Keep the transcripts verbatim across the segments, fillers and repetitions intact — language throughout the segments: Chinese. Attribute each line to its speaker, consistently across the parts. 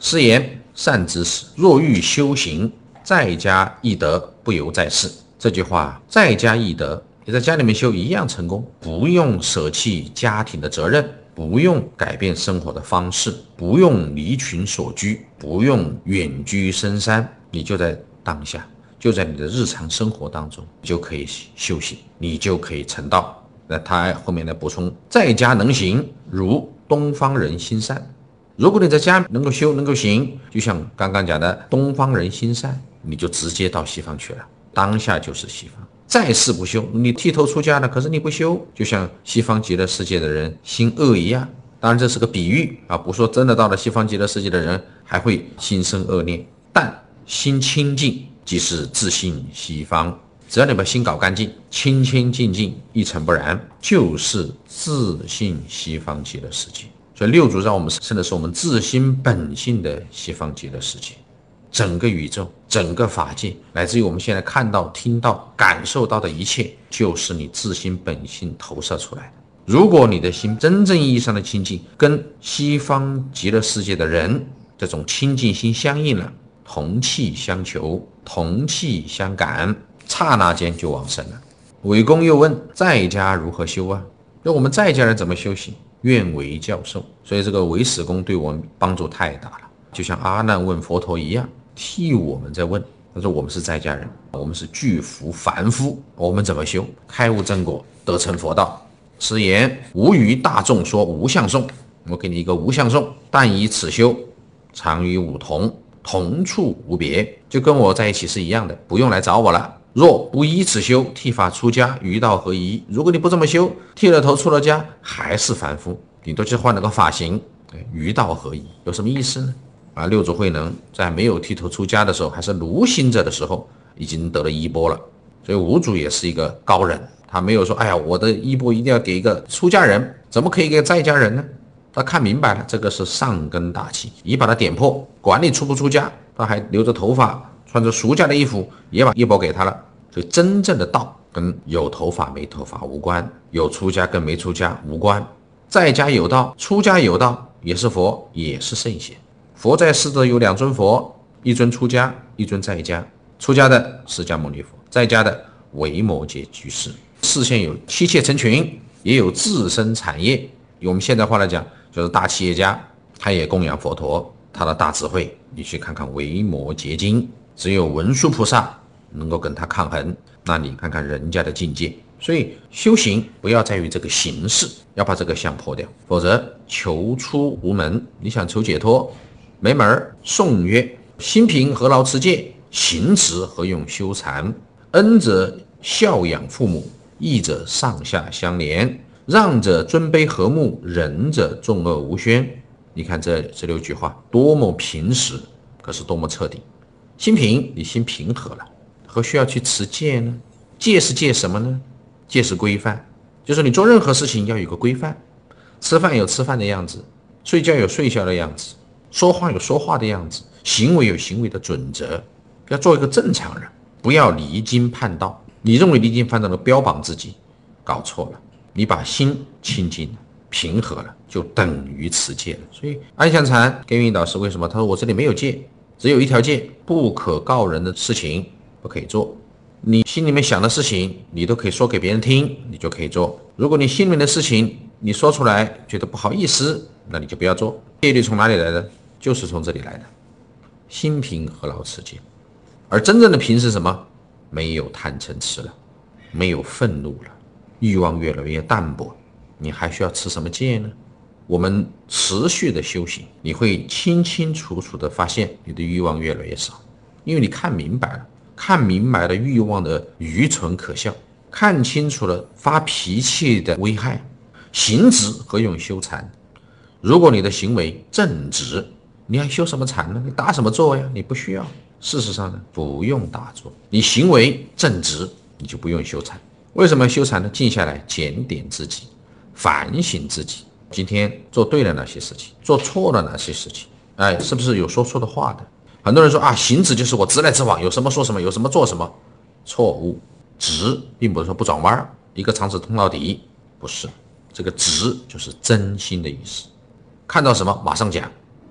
Speaker 1: 师言：善知识，若欲修行，在家易得，不由在世。这句话，在家易得，你在家里面修一样成功，不用舍弃家庭的责任，不用改变生活的方式，不用离群所居，不用远居深山，你就在当下，就在你的日常生活当中，你就可以修行，你就可以成道。那他后面来补充：在家能行，如东方人心善。如果你在家能够修能够行，就像刚刚讲的东方人心善，你就直接到西方去了，当下就是西方。在世不修，你剃头出家了，可是你不修，就像西方极乐世界的人心恶一样。当然这是个比喻啊，不说真的到了西方极乐世界的人还会心生恶念，但心清净即是自信西方。只要你把心搞干净，清清净净，一尘不染，就是自信西方极乐世界。所以六祖让我们生的是我们自心本性的西方极乐世界。整个宇宙，整个法界，乃至于我们现在看到、听到、感受到的一切，就是你自心本性投射出来的。如果你的心真正意义上的清净，跟西方极乐世界的人这种清净心相应了，同气相求，同气相感，刹那间就往生了。韦公又问：在家如何修啊？那我们在家人怎么修行？愿为教授。所以这个韦使公对我们帮助太大了，就像阿难问佛陀一样，替我们在问。他说我们是在家人，我们是巨夫凡夫，我们怎么修？开悟正果，得成佛道。师言：吾与大众说无相颂。我给你一个无相颂，但以此修，常与吾同，同处无别，就跟我在一起是一样的，不用来找我了。若不依此修，剃发出家，于道何宜？如果你不这么修，剃了头出了家，还是凡夫，你都去换了个发型，于道何宜？有什么意思呢？啊，六祖慧能在没有剃头出家的时候，还是卢行者的时候，已经得了衣钵了。所以五祖也是一个高人，他没有说，哎呀，我的衣钵一定要给一个出家人，怎么可以给在家人呢？他看明白了，这个是上根大器，一把他点破，管你出不出家，他还留着头发，穿着俗家的衣服，也把衣钵给他了。所以真正的道跟有头发没头发无关，有出家跟没出家无关。在家有道，出家有道，也是佛，也是圣贤。佛在世的有两尊佛，一尊出家，一尊在家。出家的释迦牟尼佛，在家的维摩诘居士。世现有妻妾成群，也有自身产业。用我们现在话来讲，就是大企业家，他也供养佛陀，他的大智慧，你去看看维摩诘经，只有文殊菩萨能够跟他抗衡，那你看看人家的境界。所以修行不要在于这个形式，要把这个相破掉，否则求出无门。你想求解脱没门。颂曰：心平何劳持戒，行止何用修禅？恩者孝养父母，义者上下相连，让者尊卑和睦，仁者众恶无宣。你看这这六句话多么平实，可是多么彻底。心平，你心平和了，何需要去持戒呢？戒是戒什么呢？戒是规范，就是你做任何事情要有个规范。吃饭有吃饭的样子，睡觉有睡觉的样子，说话有说话的样子，行为有行为的准则，要做一个正常人，不要离经叛道。你认为离经叛道的标榜自己，搞错了。你把心清净平和了，就等于持戒了。所以安详禅跟云导师为什么他说我这里没有戒，只有一条戒，不可告人的事情不可以做。你心里面想的事情你都可以说给别人听，你就可以做。如果你心里面的事情你说出来觉得不好意思，那你就不要做。戒律从哪里来的？就是从这里来的。心平何劳持戒。而真正的平是什么？没有贪嗔痴了，没有愤怒了，欲望越来越淡薄，你还需要持什么戒呢？我们持续的修行，你会清清楚楚的发现你的欲望越来越少，因为你看明白了，看明白了欲望的愚蠢可笑，看清楚了发脾气的危害。行止何用修禅？如果你的行为正直，你还修什么禅呢？你打什么坐呀？你不需要。事实上呢，不用打坐，你行为正直，你就不用修禅。为什么要修禅呢？静下来检点自己，反省自己，今天做对了哪些事情，做错了哪些事情，哎，是不是有说错的话的？很多人说啊，行止就是我直来直往，有什么说什么，有什么做什么。错误。直并不是说不转弯，一个肠子通到底，不是。这个直就是真心的意思，看到什么马上讲，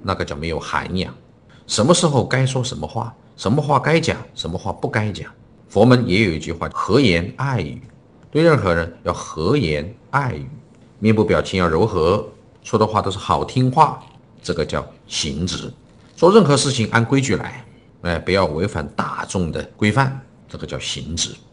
Speaker 1: 那个叫没有涵养。什么时候该说什么话，什么话该讲，什么话不该讲。佛门也有一句话，和颜爱语，对任何人要和颜爱语，面部表情要柔和，说的话都是好听话，这个叫行止。做任何事情按规矩来，哎，不要违反大众的规范，这个叫行止。